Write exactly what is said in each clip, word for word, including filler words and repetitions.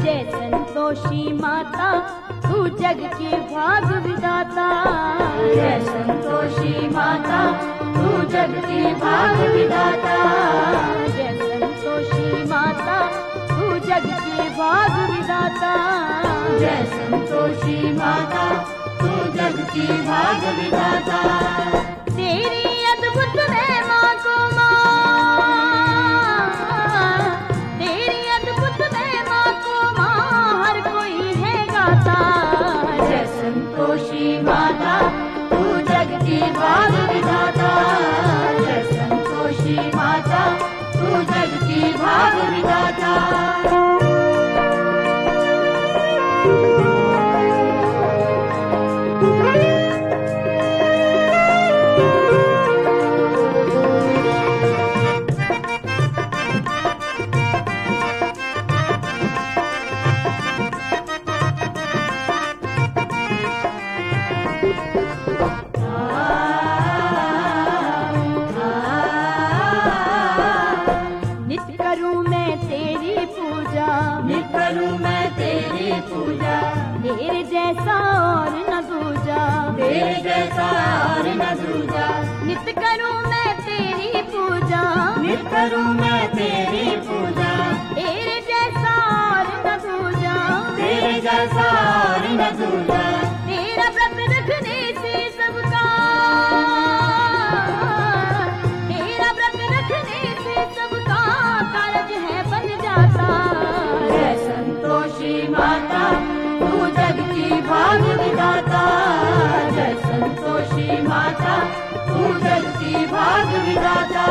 जय संतोषी माता तू जग के भाग विधाता। जय संतोषी माता तू जग के भाग विधाता। जय संतोषी माता तू जग के भाग विधाता। जय संतोषी माता तू जग की भाग विधाता। तेरी अद्भुत महिमा को माँ, तेरी अद्भुत महिमा को माँ हर कोई है गाता। जय संतोषी माता तू जग की भाग विधाता। जय संतोषी माता तू जग की भाग विधाता। नित्य करूं मैं तेरी पूजा, नित्य करूं मैं तेरी पूजा। तेरे जैसा और न दूजा, तेरे जैसा और न दूजा। नित्य करूं मैं तेरी पूजा, नित्य करूं मैं तेरी पूजा। तेरे जैसा और न दूजा, तेरे जैसा और न दूजा। तेरा व्रत रखने से सबका, तेरा व्रत रखने से सबका कारज है बन जाता। जय संतोषी माता तू जग की भाग विधाता। जय संतोषी माता तू जग की भाग विधाता।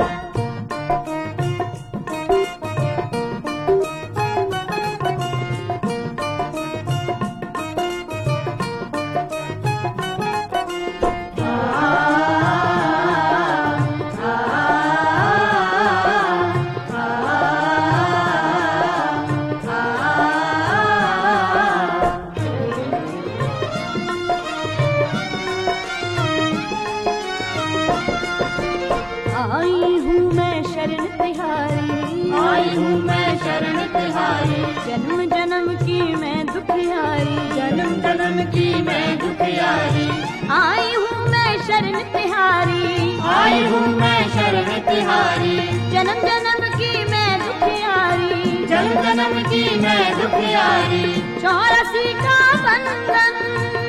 आई हूँ मैं शरण तिहारी, आई हूँ मैं शरण तिहारी। जन्म जन्म की मैं दुखियारी, जन्म जन्म की मैं दुखियारी। आई हूँ मैं शरण तिहारी, आई हूँ मैं शरण तिहारी। जन्म जन्म की मैं दुखियारी, जन्म जन्म की मैं दुखियारी। चौरासी का बंधन,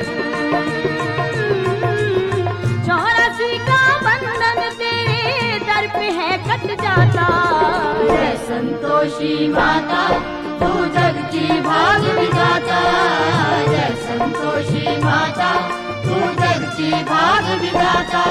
चौरासी का बंधन तेरे दर पे है कट जाता। जय संतोषी माता तू जग की भाग विधाता। जय संतोषी माता तू जग की भाग विधाता।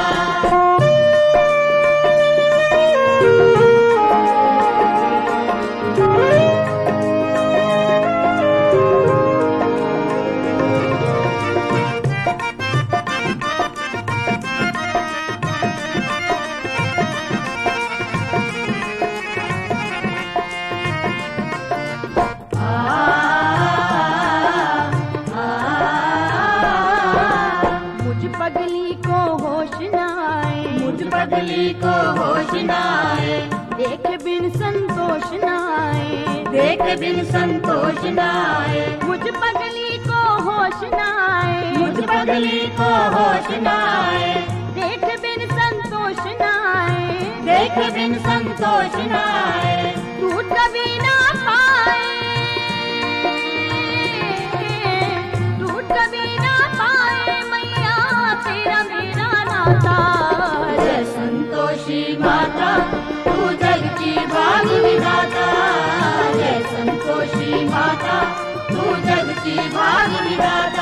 मुझ पगली को होश न आए, मुझ पगली को होश न आए। देख बिन संतोष न आए, देख बिन संतोष न आए। मुझ पगली को होश न आए, मुझ पगली को होश न आए। देख बिन संतोष न आए, देख बिन संतोष न आए। टूट कभी ना पाए, टूट कभी ना पाए मैया तेरा मेरा नाता। जय संतोषी माता तू जग की भाग विधाता। जय संतोषी माता तू जग की भाग विधाता।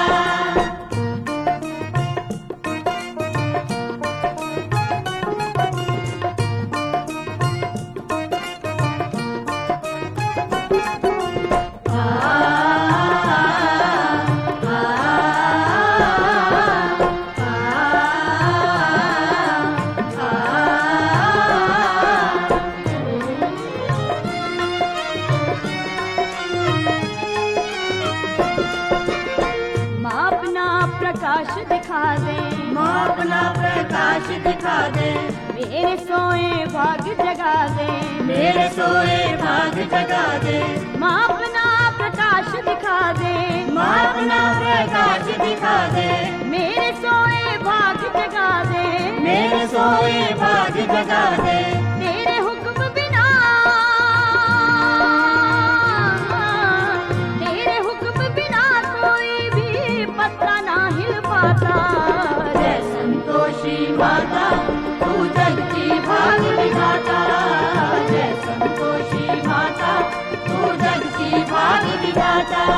प्रकाश दिखा दे, माँ अपना प्रकाश दिखा दे। मेरे सोए भाग जगा दे, मेरे सोए भाग जगा दे। माँ अपना प्रकाश सोए भाग जगा दे। तेरे हुक्म बिना, तेरे हुक्म बिना कोई भी पत्ता ना हिल पाता। जय संतोषी माता तू जग की भाग विधाता। जय संतोषी माता तू जग की भाग विधाता।